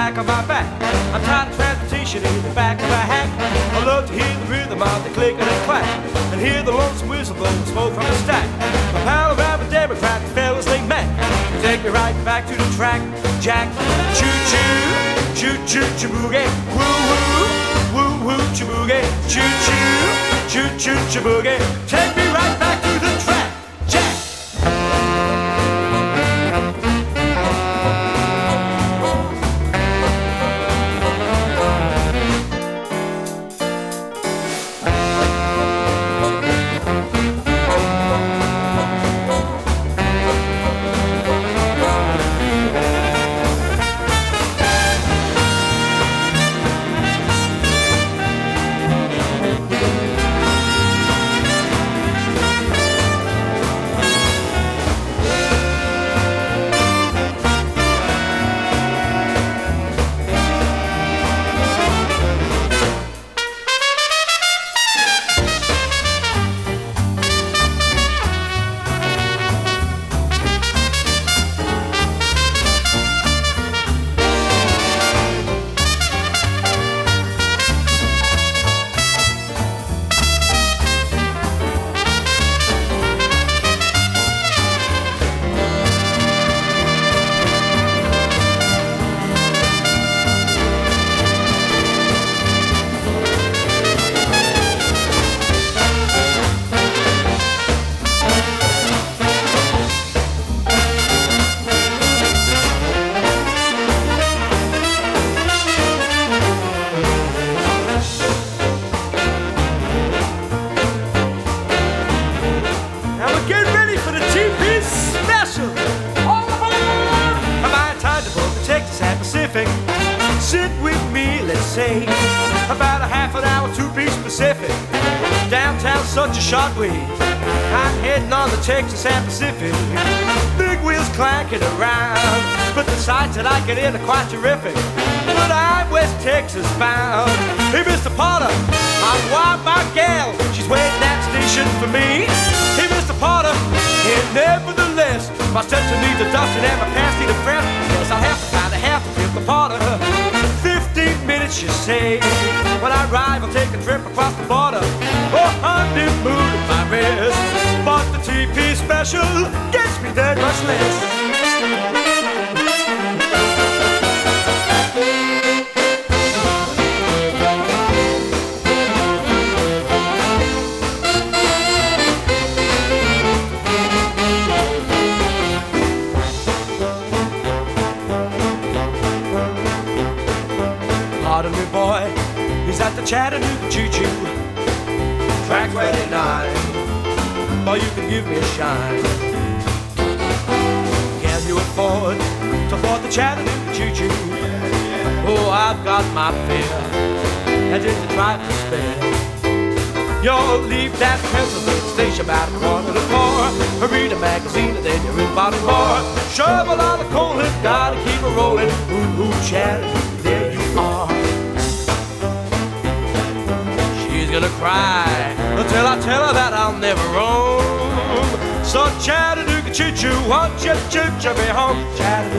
back of my back. I'm tired of transportation in the back of a hack. I love to hear the rhythm of the click and the clack, and hear the lonesome whistle blow the smoke from the stack. My pal around the Democrat, the fellas named Mac, take me right back to the track, Jack. Choo-choo, choo-choo, boogie, woo-woo, woo-woo, boogie, choo-choo, choo-choo, boogie. Take me right back to the track, Jack. Sit with me, let's say, about a half an hour to be specific. Downtown's such a short way. I'm heading on the Texas and Pacific. Big wheels clanking around, but the sights that I get in are quite terrific. But I'm West Texas bound. Hey, Mr. Potter, I'm wild my gal. She's waiting at the station for me. Hey, Mr. Potter, and nevertheless, my steps need a dusting and my pants need a friend. Yes, I'll have to find a half to flip the Potter. 15 minutes, you say. When I arrive, I'll take a trip across the border. Oh, honeymoon at my rest. But the TP special gets me there much less. Pardon me, boy, he's at the Chattanooga Choo-Choo, track 29. Boy, you can give me a shine. Can you afford to board the Chattanooga Choo-Choo? Oh, I've got my fare, and just a trifle to spare. You'll leave that Pennsylvania station about 3:45. Read a magazine and then you're in Baltimore. Shovel on the coal and gotta keep it rolling. Ooh, ooh, Chattanooga, there you are. She's gonna cry until I tell her that I'll never roam. So Chattanooga choo-choo, won't you choo-choo me home? Chattanooga